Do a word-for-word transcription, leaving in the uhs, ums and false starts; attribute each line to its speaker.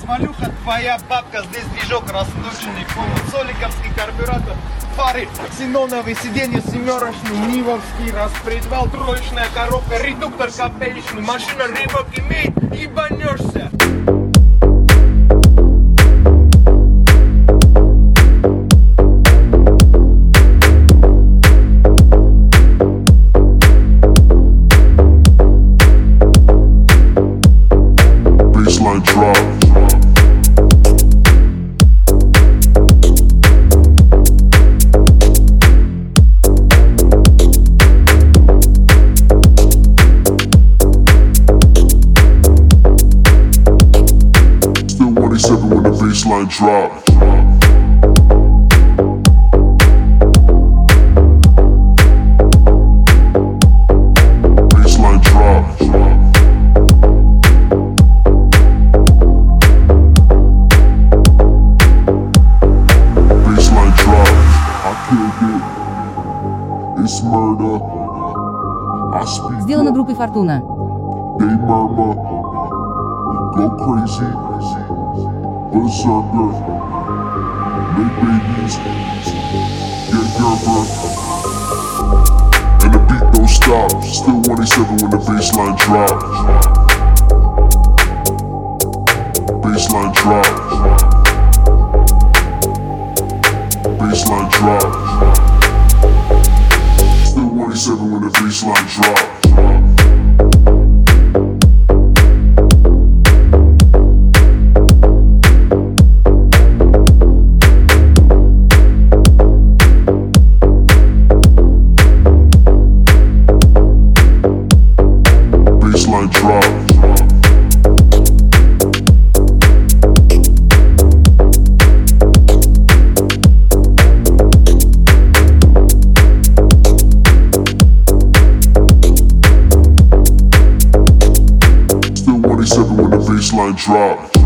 Speaker 1: развалюха, твоя бабка, здесь движок расточенный, полный соликовский карбюратор, фары, ксеноновые сиденья, семерочный, нивовский распредвал, троечная коробка, редуктор копеечный, машина рыбок имеет, ебанешься.
Speaker 2: Drop. Still one eighty-seven when the baseline drops. Baseline drops. It's murder. I speak.
Speaker 3: Сделано группой Фортуна.
Speaker 2: They murmur. Go crazy. Berserker. Make babies. Get Gerber. And the beat don't stop. Still one eighty-seven when the baseline drops. Baseline drops. Baseline drops. Still one eighty-seven when the baseline drops. Baseline drops. Still one eighty-seven when the baseline drops.